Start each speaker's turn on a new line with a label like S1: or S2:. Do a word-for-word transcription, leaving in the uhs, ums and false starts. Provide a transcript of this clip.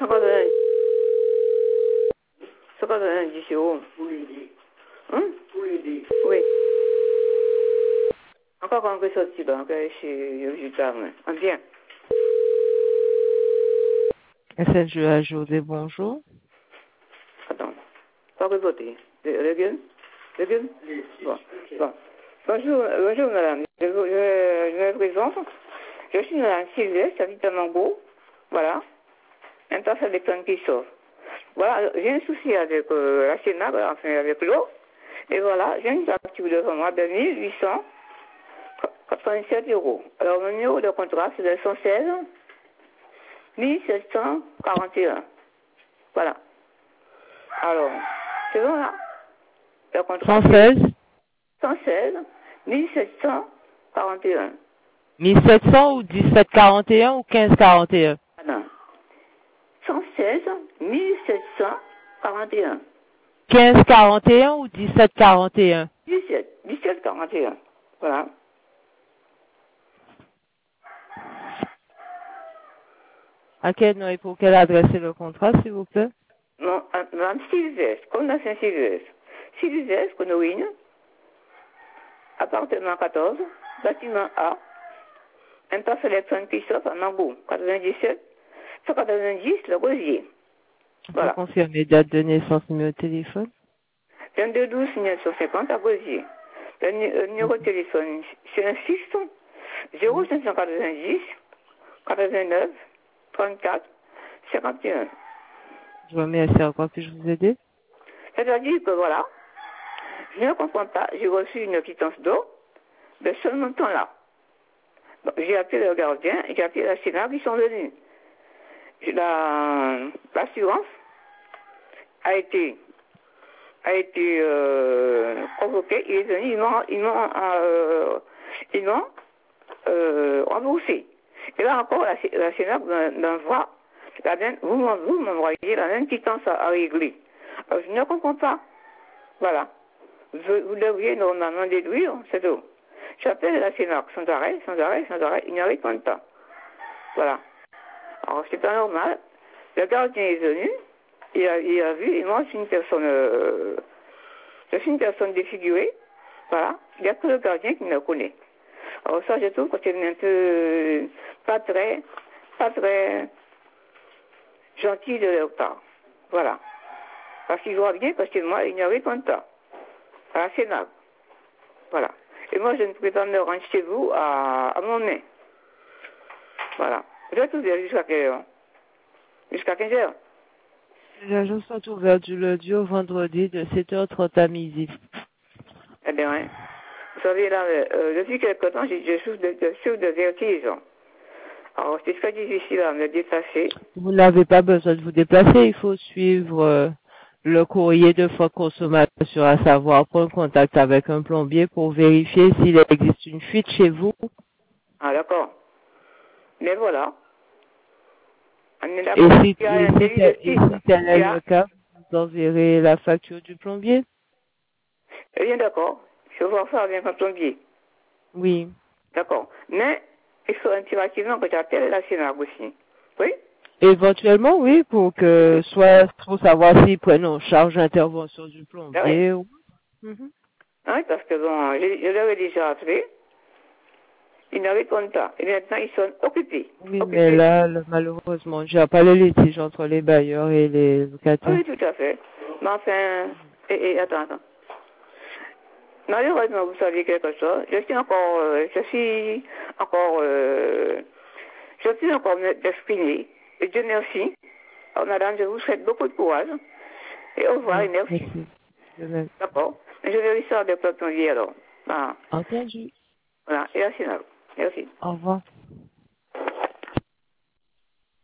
S1: cinquante-un cinquante-un c'est où? Hein? Oui. Encore quand on est sorti là, encore chez Juta, on vient.
S2: S N J A José, bonjour.
S1: Attends, pas répéter. Regarde, regarde. Bon, bon. Bonjour, bonjour madame. Je, je, je me présente. Je suis madame Sylvestre, j'habite à Mango. Voilà. Un tas avec un qui sort. Voilà, j'ai un souci avec euh, la Sénat, enfin avec l'eau. Et voilà, j'ai une facture devant moi de mille huit cent quatre-vingt-sept euros. Alors, mon numéro de contrat, c'est le cent seize mille sept cent quarante et un. Voilà. Alors, c'est bon là? Le contrat,
S2: cent seize
S1: cent seize mille sept cent quarante et un.
S2: mille sept cents ou dix-sept quarante et un ou quinze quarante et un?
S1: Ah non. cent seize mille sept cent quarante et un.
S2: quinze quarante et un ou dix-sept quarante et un?
S1: dix-sept, dix-sept quarante et un. Voilà.
S2: À quel nom et pour quelle adresse est le contrat, s'il vous plaît?
S1: Non, madame Sylvestre, comme la Saint-Sylvestre. Sylvestre, Conouine, appartement quatorze, bâtiment A, impasse Alexandre Christophe à Mangou, quatre-vingt-dix-sept, cent quatre-vingt-dix, le Rosier.
S2: Vous
S1: Voilà.
S2: confirmez date de naissance, numéro de téléphone?
S1: vingt-deux douze neuf cent cinquante à Rosier. Le, nu- le numéro de téléphone, c'est un six zéro cinq cent quatre-vingt-dix, quatre-vingt-neuf, trente-quatre, cinquante et un.
S2: Je vous remercie. Encore puis-je vous aider?
S1: C'est-à-dire que voilà, je ne comprends pas, j'ai reçu une quittance d'eau de ce montant-là. Bon, j'ai appelé le gardien, j'ai appelé la Sénat, ils sont venus. La, l'assurance a été, a été euh, convoquée, il est venu, ils m'ont, ils m'ont, euh, ils m'ont euh, remboursé. Et là encore, la, la Sénat m'envoie, la même, vous m'en- vous m'envoyez la même quittance à, à régler. Alors, je ne comprends pas. Voilà. Vous, vous devriez normalement déduire, c'est tout. J'appelle la Sénat sans arrêt, sans arrêt, sans arrêt, il n'y répond pas. Voilà. Alors, c'est pas normal. Le gardien est venu, il a, il a vu, et moi, je suis une personne, euh, je suis une personne défigurée. Voilà. Il n'y a que le gardien qui me connaît. Alors, ça, je trouve que c'est un peu, euh, pas très, pas très gentil de leur part. Voilà. Parce qu'il voit bien, parce que moi, il n'y répond pas. À la Sénat. Voilà. Et moi, je ne pouvais pas me rendre chez vous à, à mon nez. Voilà. Vous êtes ouvert jusqu'à quelle heure? Jusqu'à quinze heures?
S2: Les agences sont ouvertes du lundi au vendredi de sept heures trente à midi.
S1: Eh bien, hein. Vous savez, là, euh, depuis quelque temps, je, je souffre de, de, souffre de vertige. Alors, c'est très difficile à me déplacer.
S2: Vous n'avez pas besoin de vous déplacer, il faut suivre euh, le courrier de fois consommation, à savoir prendre contact avec un plombier pour vérifier s'il existe une fuite chez vous.
S1: Ah, d'accord. Mais voilà. On est
S2: Et
S1: d'accord.
S2: si,
S1: Il y a
S2: et
S1: un
S2: si,
S1: délit de
S2: tel, et
S1: tigre.
S2: si tel
S1: Il
S2: est
S1: y a,
S2: le cas, vous enverrez la facture du plombier?
S1: eh bien, d'accord. Je vais voir ça avec un plombier.
S2: Oui.
S1: D'accord. Mais, il faut impérativement que j'appelle la Sénat aussi. Oui?
S2: Éventuellement, oui, pour que soit pour savoir s'ils prennent en charge l'intervention du
S1: Ah oui.
S2: plombier. ou- Mhm.
S1: Ah oui, parce que bon, je, je l'avais déjà appelé. Ils ne répondent pas. Et maintenant, ils sont occupés.
S2: Oui, mais
S1: Occupés.
S2: là, le- malheureusement, j'ai pas le litige entre les bailleurs et les locataires.
S1: Oui, tout à fait. Mais enfin, et, et attends, attends. Malheureusement, vous savez quelque chose. Je suis encore, euh, je suis encore, euh, je suis encore d'exprimer. Et Dieu merci. Alors, madame, je vous souhaite beaucoup de courage. Et au revoir et merci.
S2: Merci. De même.
S1: D'accord. Je vais lui sortir de Platon alors. Ah,
S2: Entendu.
S1: voilà. Et merci, madame. Merci.
S2: Au revoir.